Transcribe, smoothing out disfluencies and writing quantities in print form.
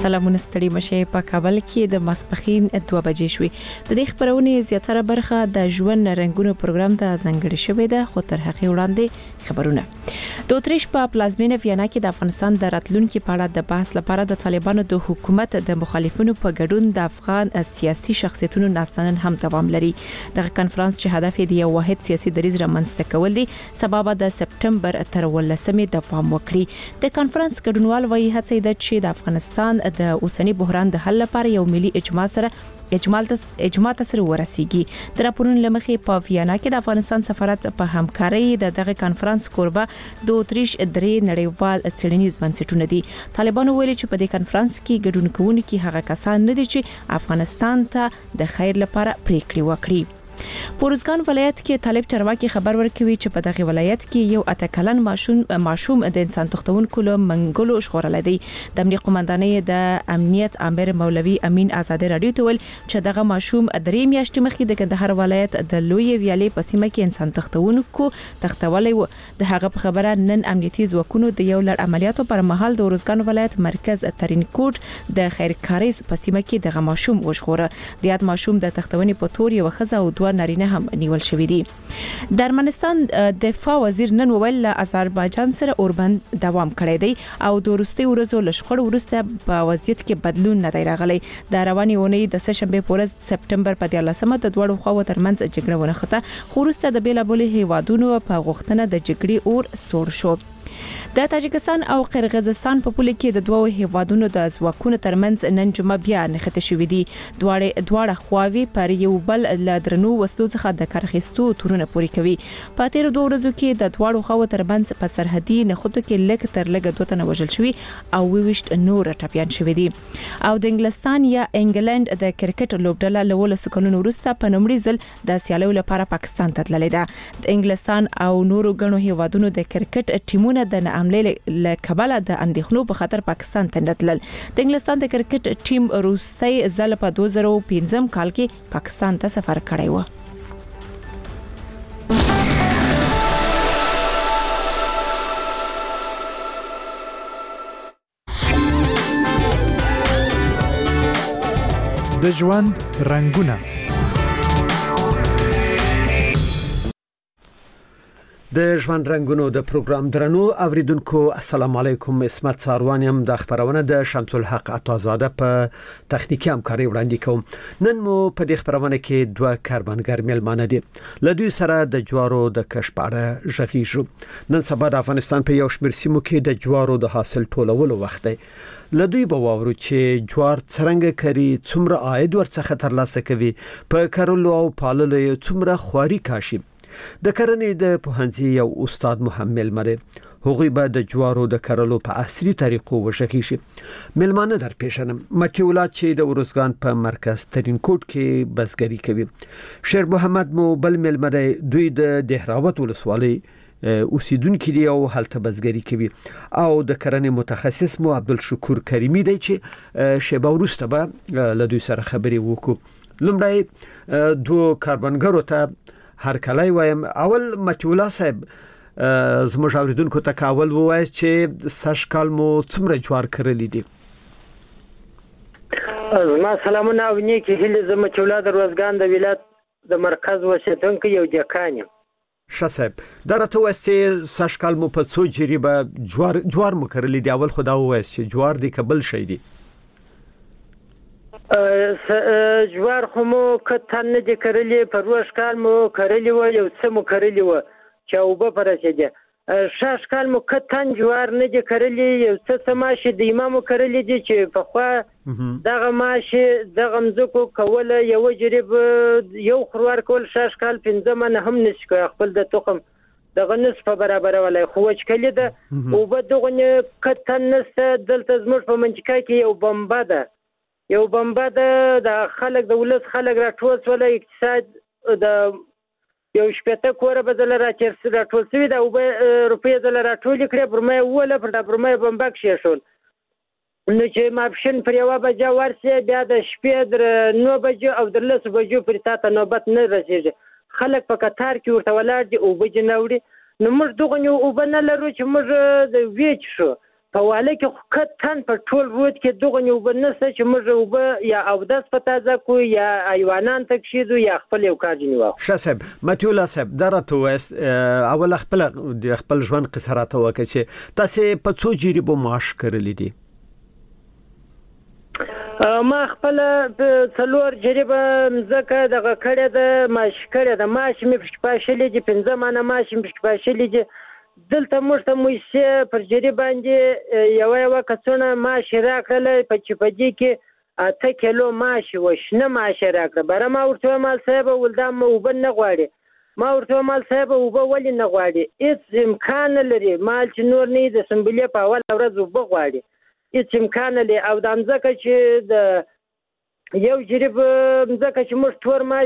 سلامونه ستړي مشه په کابل کې د ماسپخین 2 بجې شوې د دې خبرونه زیاتره برخه د ژوند رنگونو پروګرام ته ځانګړې شوې ده خو تر هغه وړاندې خبرونه د اتریش په پلازمینه ویانا کې د افغانستان د راتلونکو په اړه د بحث لپاره د طالبانو د حکومت د مخالفینو په ګډون د افغان سیاسي شخصیتونو ناستنن هم دوام لري دغه کانفرنس چې هدف یې د یو واحد سیاسي دریځ رامنځته کول دي سبب د سپټمبر تر 18مې دوام وکړي د کانفرنس ګډونوال وایي هڅه ده چې د افغانستان د اوسنی بحران د حل لپاره یو ملي اجماع سره ورسیږي د راپورونو لمخې په ویانا کې د افغانستان سفارت په همکارۍ دغه کانفرنس کوربه د اتریش درې نړیوال څېړنیز بنسټونه دي طالبانو ویلي چې په دې کانفرنس کې ګډون کوونکي هغه کسان نه دي چې افغانستان ته د خیر لپاره پریکړې وکړي پورزګان ولایت کې طالب چرواکي خبر ورکوي چې په دغه ولایت کې یو اتکلن ماشوم د انسان تختونکو له منګلو شخړل دی د امنیت قومندانۍ د امنیت امر مولوي امین آزادې رادیو ته ول چې دغه ماشوم درې میاشتې مخکې د کندهار ولایت د لوی ویالې په سیمه کې انسان تختونکو تختولې و د هغه په خبره نن امنیتي ځواکونو د یو لړ عملیاتو پر مهال د پورزګان ولایت مرکز ترینکوټ د خیرکاریز په سیمه کې دغه ماشوم وشخوره د یاد ماشوم د تختونې په تور یو خزه او نارینه هم نیول شوې دي د ارمنستان دفاع وزیر نن ویل آذربایجان سره اوربند دوام کړی دی او د وروستي ورځو لشخړ ورسته په وضعیت کې بدلون نه دی راغلی د رواني اونۍ د سهشنبه پر ورځ سپټمبر په 13مه د دوړو خواو ترمنځ جګړه ونخته خو وروسته د بیلابل هیوادونو په غوښتنه د جګړې اور سور شو د تاجکستان او قرغیزستان په پوله کې د دوه هیوادونو د ځواکونو ترمنځ نن جمعه بیا نښته شوې دي دواړه خواوې پر یو بل لادرنو وسلو څخه د کارخستو تورونه پوري کوي په تیر 2 ورځو کې د دواړو خواو ترمنځ په سرحدي نخودو کې لږ تر لږه 2 تنه وژل شوي او 22 نور ټپيان شوي دي او د انګلستان یا انګلند د کرکټ لوبډله له 10 کلونو وروسته په نومړي ځل د سیالیو لپاره پاکستان ته تللې ده د انګلستان او نورو غنو هیوادونو د کرکټ ټیمونه د عملې له کبله د اندېښنو په خاطر پاکستان ته نتلل د انګلستان د کرکټ ټیم روسي ځل په 2015 کال کې پاکستان ته سفر کړی و د ژوند رنگونه د ژوند رنگونو د پروګرام درنو اوریدونکو السلام علیکم اسمت ساروانیم د خبرونه د شمس الحق عطازاده په تخنیکی همکاري وړاندې کوم نن مو په دې خبرونه کې دوه کاربنګر ملمانه دي لدوی سره د جوارو د کښت په اړه ژغېږو نن سبا د افغانستان په یو شمېر سیمو کې د جوارو د حاصل ټولولو وخت دی لدوی به واورو چې جوار څنګه کری څومره عاید ورڅخه ترلاسه کوي په کارولو او پاللو څومره خواري کاشي د کرنې د پوهنځي یو استاد محمد مره هغوی به د جوارو د کرلو په عصري طریقو وشخي شي ملمانه در پیښنم مکیولات چې د ورزګان په مرکز ترینکوټ کې بزګری کوي شیر محمد مو بل ملمره دوی د دهراوت ولسوالۍ اوسیدونکو دی او هلته بزګری کوي او د کرنې متخصص مو عبدالشکور کریمی دی چې شیبه ورسته به لدوی سره خبري وکړو لومړی دوه کاربنګرو ته هر کله وایم اول متولا صاحب زموږ اوریدونکو ته کاول وای چې سشکال مو څومره جوار کړلې دي زما سلامونه او نیکی هله زما متولا د روزګان د ولایت د مرکز وسیدونکو یو ځکانه شاسب درته وای چې سشکال مو په څو جریبه جوار مو کړلې دی اول خدا وای چې جوار دی قبل شي دی جوار خو مو کتن نه دي کړلې په روش کال مو کړلې و یو څه مو کړلې و چې او به پرسیده شاش کال مو کتن جوار نه دي کړلې یو څه ماشه د امامو کړلې دي چې په خوا دغه ماشه دغه مزکو کوله یو جریب یو خروار کول شاش کال 15 من هم نشي خپل د تخم دغه نصف برابر ولای خو وچ کلی ده او به دغه کتن نسته دلته زموږ په منځکا کې یو بمبا ده یو بمبا د خلک د ولس خلک راټول ولې اقتصاد د یو شپته کوره بدل راټول شوی دا او روپیه دل راټول کړي پر مې وله پر مې بمبا کې شول نو چې ماپشن پر یو بجا ورسه بیا د شپې در 9 بجو او در 10 بجو پر تاسو نوبت نه رسیږي خلک په قطار کې ورته ولاړ دي او بجناوړي نو موږ دغه او بنه لرو چې موږ د ویچ شو په واله کې کتن په ټول رود کې دغه یو بنسته چې موږ وب یا او داس په تازه کو یا ایوانان تکشیدو یا خپل یو کار جنوا شاسب متیولا صاحب درته وس اول خپل ژوند قصراته وکړي چې تاسو په څو جریبو معاش کړلې دي ما خپل څلور جریبه مزکه دغه کړه د ماش کړه د ماش می پښپاشلې دي 15 مانه ماش می پښپاشلې دي دلته موږ ته موږ پر جریبه باندې یو کڅونه ماش راکړل په چپدي کې 8 کیلو ماش وشنه ماش راکړه بره ما ورته مال صاحب ولدم وبن نه غواړي ما ورته مال صاحب وب ولې نه غواړي هیڅ امکان لري مال چې نور نه د سمبلې په اول ورځ وب غواړي هیڅ امکان لري او د امزکه چې د یو جریب مزکه چې موږ تور ما